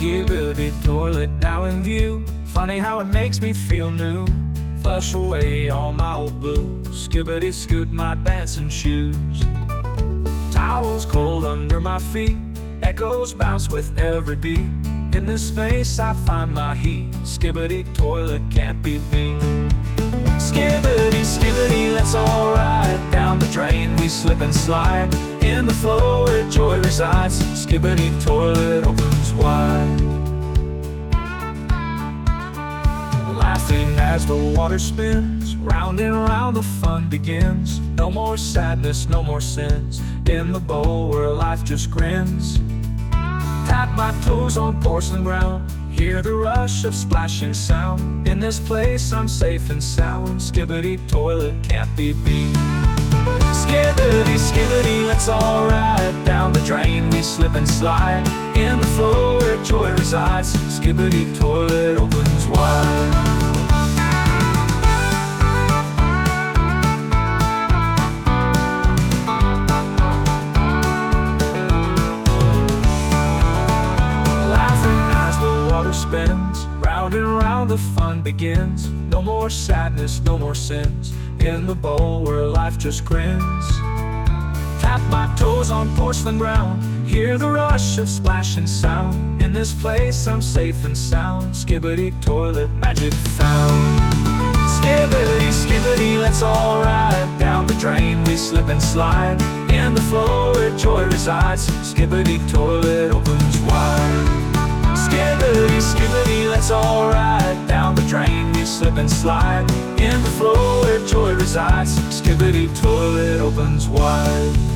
Skibidi toilet now in view. Funny how it makes me feel new. Flush away all my old blues. Skibidi scoot my dancing shoes. Towels cold under my feet. Echoes bounce with every beat. In this space I find my heat. Skibidi toilet can't be beat. Skibidi, skibidi, that's alright. Down the drain we slip and slide. In the flow where joy resides. Skibidi toilet opens wide. Laughing as the water spins. Round and round the fun begins. No more sadness, no more sins. In the bowl where life just grins. Tap my toes on porcelain ground. Hear the rush of splashing sound. In this place I'm safe and sound. Skibidi toilet can't be beat. Skibidi, skibidi, that's alright. Down the drain we slip and slide. In the flow where joy resides. Skibidi toilet opens wide. Spins round and round the fun begins. No more sadness, no more sins. In the bowl where life just grins. Tap my toes on porcelain ground. Hear the rush of splashing sound. In this place I'm safe and sound. Skibidi toilet magic found. Skibidi, skibidi, that's alright. Down the drain we slip and slide. In the flow where joy resides. Skibidi toilet opens wide. Skibidi, skibidi, that's alright. Down the drain we slip and slide. In the flow where joy resides. Skibidi toilet opens wide.